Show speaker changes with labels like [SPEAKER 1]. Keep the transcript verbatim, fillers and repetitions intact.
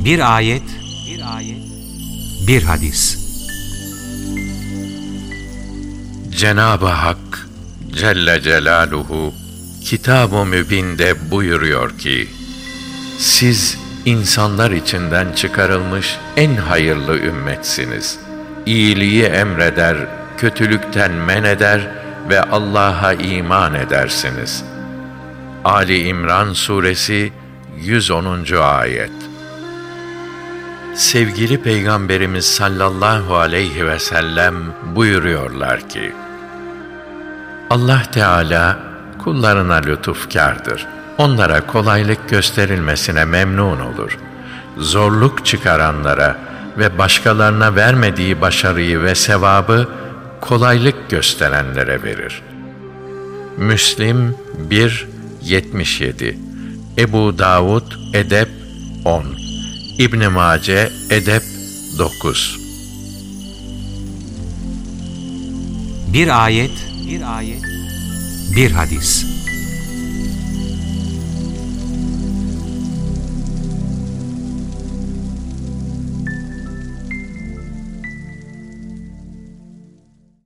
[SPEAKER 1] Bir ayet, bir ayet, bir hadis.
[SPEAKER 2] Cenab-ı Hak Celle Celaluhu Kitab-ı Mübin'de buyuruyor ki, siz insanlar içinden çıkarılmış en hayırlı ümmetsiniz. İyiliği emreder, kötülükten men eder ve Allah'a iman edersiniz. Ali İmran Suresi yüz onuncu ayet. Sevgili Peygamberimiz sallallahu aleyhi ve sellem buyuruyorlar ki, Allah Teala kullarına lütufkârdır. Onlara kolaylık gösterilmesine memnun olur. Zorluk çıkaranlara ve başkalarına vermediği başarıyı ve sevabı kolaylık gösterenlere verir. Müslim bir yetmiş yedi, Ebu Davud Edep on, İbn Mace Edep dokuz.
[SPEAKER 1] Bir ayet, bir ayet, bir hadis.